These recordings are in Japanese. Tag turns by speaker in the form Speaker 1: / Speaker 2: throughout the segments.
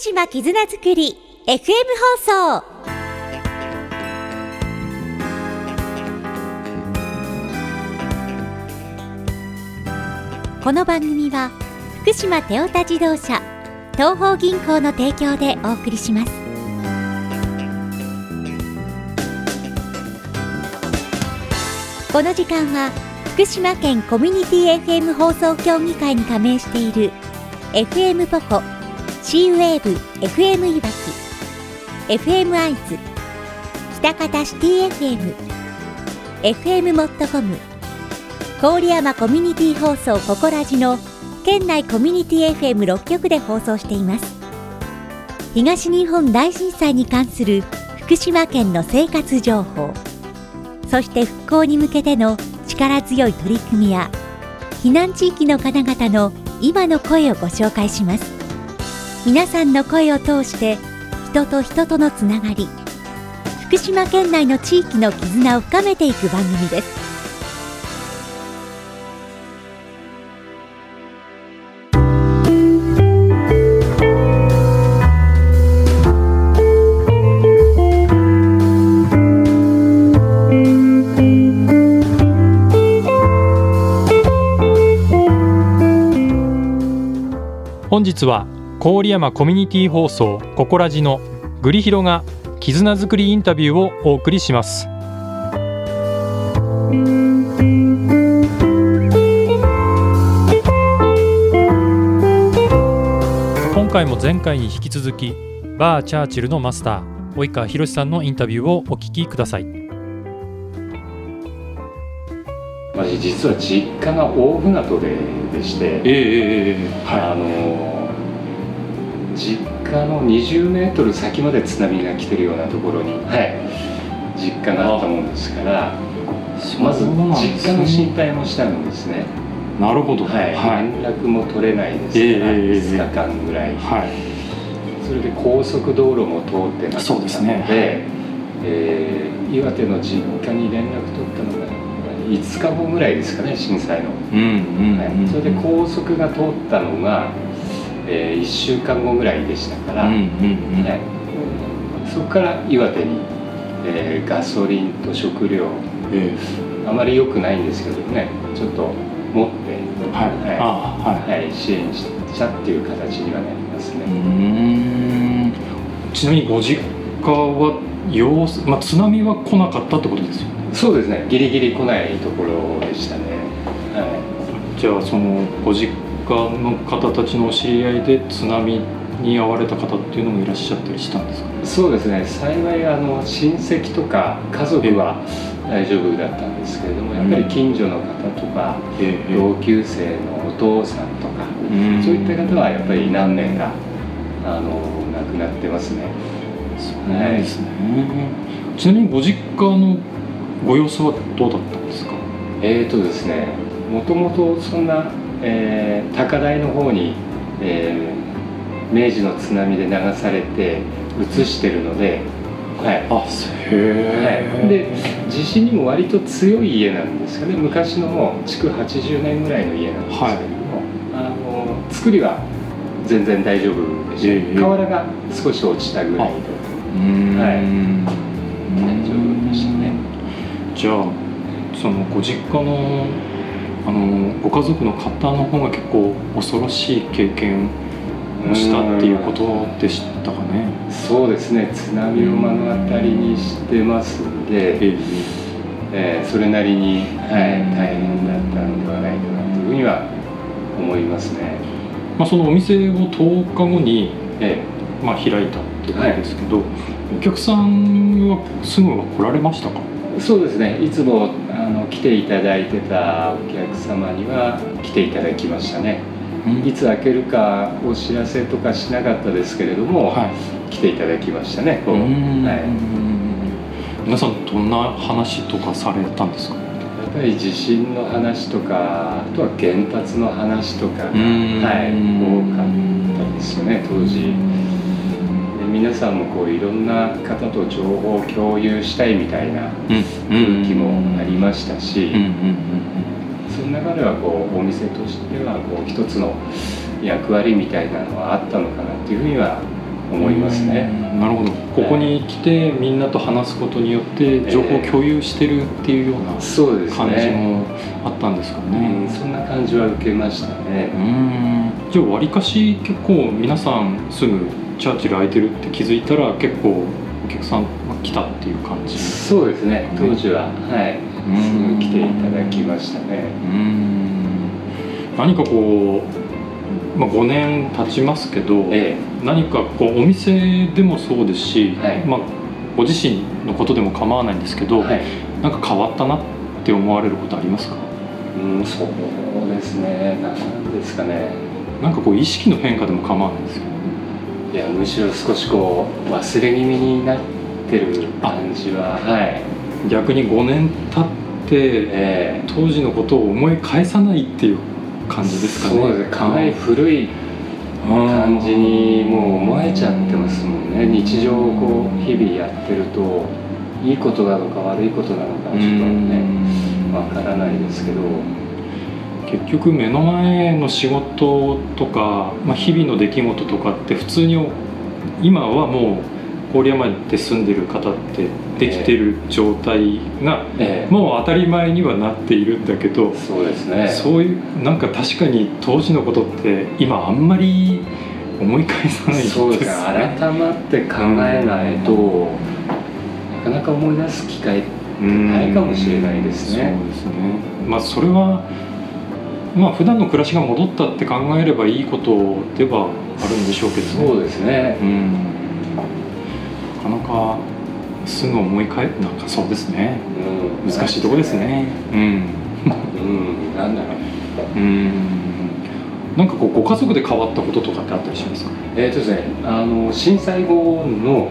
Speaker 1: 島絆づくり FM 放送。この番組は福島テオタ自動車東邦銀行の提供でお送りします。この時間は福島県コミュニティ FM 放送協議会に加盟している FM ポコ、C ウェーブ FM いわき、 FM アイズ、北方シティ FM、 FM モットコム、郡山コミュニティ放送ココラジの県内コミュニティ FM6 局で放送しています。東日本大震災に関する福島県の生活情報、そして復興に向けての力強い取り組みや避難地域の方々の今の声をご紹介します。皆さんの声を通して人と人とのつながり、福島県内の地域の絆を深めていく番組です。
Speaker 2: 本日は郡山コミュニティ放送ココラジのグリヒロが絆づくりインタビューをお送りします。今回も前回に引き続きバーチャーチルのマスター及川博さんのインタビューをお聞きください。
Speaker 3: 実は実家が大船渡でして、実家の20メートル先まで津波が来てるようなところに、実家があったもんですから、まず実家の心配もしたんですね。
Speaker 2: なるほど、
Speaker 3: 連絡も取れないですから、5日間ぐらい、それで高速道路も通ってなかったので、岩手の実家に連絡取ったのが5日後ぐらいですかね、震災の。それで高速が通ったのが、1週間後ぐらいでしたから、そこから岩手に、ガソリンと食料、あまり良くないんですけどね、ちょっと持って、支援したっていう形にはなりますね。
Speaker 2: ちなみにご実家は津波は来なかったってことですよね。
Speaker 3: そうですね、ギリギリ来ないところでしたね。
Speaker 2: じゃあそのご実家の方たちのお知り合いで津波に遭われた方っていうのもいらっしゃったりしたんですか？
Speaker 3: そうですね、幸い親戚とか家族は大丈夫だったんですけれども、やっぱり近所の方とか、同級生のお父さんとか、そういった方はやっぱり何年か亡くなってますね。
Speaker 2: そうなんですね。ちなみにご実家のご様子はどうだったんですか？
Speaker 3: ですね、もともとそんな、高台の方に、明治の津波で流されて移してるので、で地震にも割と強い家なんですよね。昔のもう築80年ぐらいの家なんですけれども、作りは全然大丈夫でした。瓦が少し落ちたぐらいで、大丈夫でしたね。
Speaker 2: じゃあそのご実家のご家族の方の方が結構恐ろしい経験をしたっていうことでしたかね。
Speaker 3: そうですね、津波を目の当たりにしてますんで、それなりに、大変だったのではないかなというふうには思いますね。
Speaker 2: そのお店を10日後に、開いたってことですけど、お客さんはすぐは来られましたか？
Speaker 3: そうですね、いつも来ていただいてたお客様には来ていただきましたね。いつ開けるかお知らせとかしなかったですけれども、来ていただきましたね。
Speaker 2: 皆さんどんな話とかされたんですか？
Speaker 3: やっぱり地震の話とか、あとは原発の話とかが、多かったですよね、当時。皆さんもこういろんな方と情報を共有したいみたいな空気もありましたし、その中ではこうお店としてはこう一つの役割みたいなのはあったのかなっていうふうには思いますね。
Speaker 2: なるほど。ここに来てみんなと話すことによって情報を共有してるっていうような感じもあったんですかね。
Speaker 3: そんな感じは受けましたね。
Speaker 2: じゃあわりかし結構皆さんすぐチャーチル空いてるって気づいたら結構お客さんが来たっていう感じ。
Speaker 3: そうですね。当時はすぐ来ていただきましたね。
Speaker 2: 何かこう、5年経ちますけど、何かこうお店でもそうですし、ご自身のことでも構わないんですけど、なんか変わったなって思われることありますか？
Speaker 3: そうですね。何ですかね。
Speaker 2: なんかこう意識の変化でも構わないんですけど、
Speaker 3: いやむしろ少しこう忘れ気味になってる感じは、
Speaker 2: 逆に5年経って、当時のことを思い返さないっていう感じですかね。
Speaker 3: そうですね。かなり古い感じにもう思えちゃってますもんね。日常をこう日々やってるといいことなのか悪いことなのかちょっとねわからないですけど、
Speaker 2: 結局目の前の仕事とか、日々の出来事とかって普通に今はもう郡山で住んでる方ってできてる状態がもう当たり前にはなっているんだけど、
Speaker 3: そうですね。
Speaker 2: そういうなんか確かに当時のことって今あんまり思い返さないですね。
Speaker 3: そうですね。改まって考えないと、なかなか思い出す機会ってないかもしれないですね。
Speaker 2: そうですね。それは普段の暮らしが戻ったって考えればいいことではあるんでしょうけどね。
Speaker 3: そうですね。
Speaker 2: なかなかすぐ思い返す、なんかそうですね。難しいところですね。
Speaker 3: なんだろう。
Speaker 2: なんかこうご家族で変わったこととかってあったりしますか？
Speaker 3: ですね。震災後の、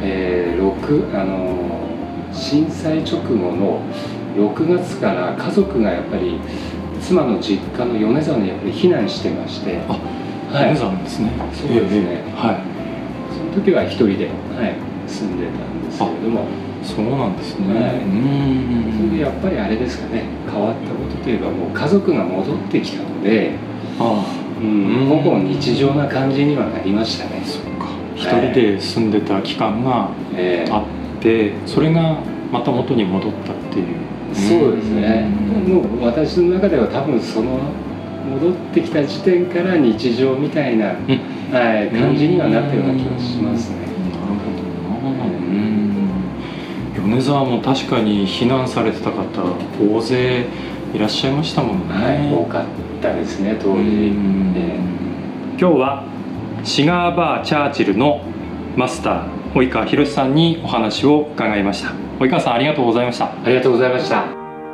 Speaker 3: 震災直後の6月から家族がやっぱり妻の実家の米沢にやっぱり避難してまして。
Speaker 2: 米沢なんですね。
Speaker 3: そうですね。その時は一人で、住んでたんですけれども。
Speaker 2: そうなんですね。
Speaker 3: それでやっぱりあれですかね、変わったことといえばもう家族が戻ってきたので、ほぼ日常な感じにはなりましたね。
Speaker 2: そうか。一人で住んでた期間があって、それがまた元に戻ったっていう。
Speaker 3: そうですね。もう私の中では多分その戻ってきた時点から日常みたいな、感じにはなったような気がしますね。
Speaker 2: 米沢も確かに避難されてた方大勢いらっしゃいましたもんね。
Speaker 3: 多かったですね当時。
Speaker 2: 今日はシガーバーチャーチルのマスター及川博さんにお話を伺いました。及川さんありがとうございました。
Speaker 3: ありがとうございました。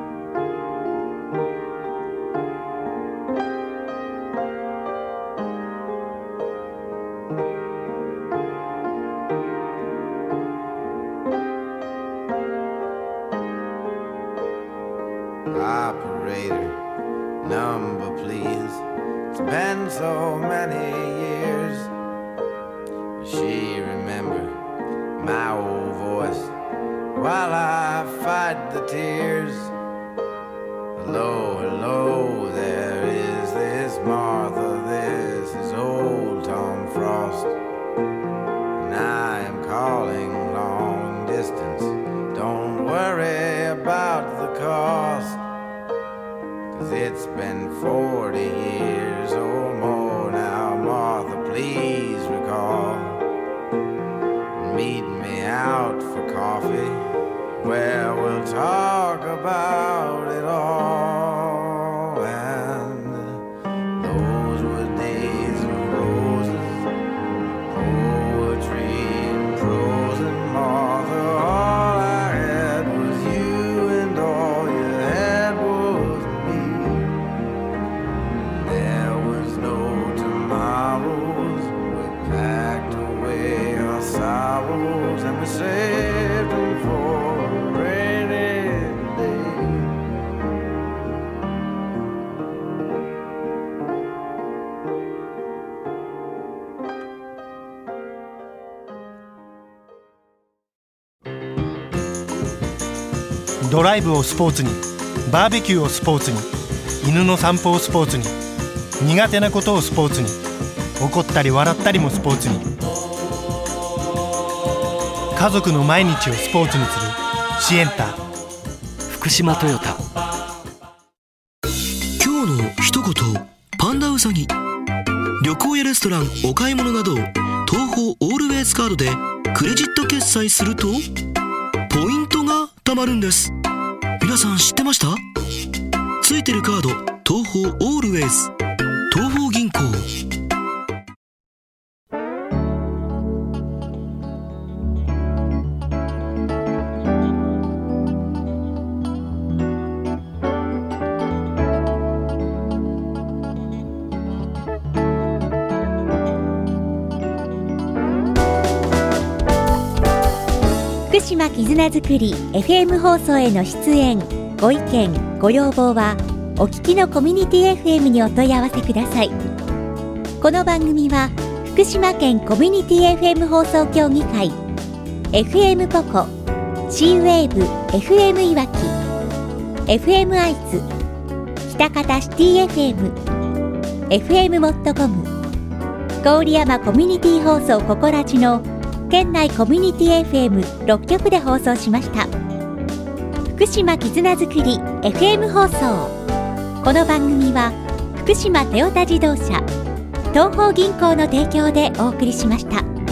Speaker 4: Operator, number please. It's been so many years. She remember my old voice while I fight the tears. Hello, hello, there is this Martha, this is old Tom Frost, and I am calling long distance. Don't worry about the cost, 'cause it's been 40 years or more now. Martha, please recall. Meet me out for coffee, where we'll talk about it all. And those were days of roses, poetry and prose, and Martha, all I had was you, and all you had was me. There was no tomorrows, we packed away our sorrows, and we saved them for a rainy day.
Speaker 5: ドライブをスポーツに、バーベキューをスポーツに、犬の散歩をスポーツに、苦手なことをスポーツに、怒ったり笑ったりもスポーツに。 家族の毎日をスポーツにするシエンタ。
Speaker 6: 福島トヨタ。
Speaker 7: 今日の一言、パンダウサギ。旅行やレストラン、お買い物など東宝オールウェイズカードでクレジット決済するとポイントが貯まるんです。皆さん知ってました？ついてるカード、東宝オールウェイズ、東宝銀行。
Speaker 1: 福島絆づくり FM 放送への出演、ご意見、ご要望はお聞きのコミュニティ FM にお問い合わせください。この番組は福島県コミュニティ FM 放送協議会、 FM ポコ、 C-WAVE FM いわき、 FM アイズ、北方シティ FM、 FM モットコム、郡山コミュニティ放送ココラジの県内コミュニティ FM6 局で放送しました。福島絆づくり FM 放送。この番組は福島トヨタ自動車、東邦銀行の提供でお送りしました。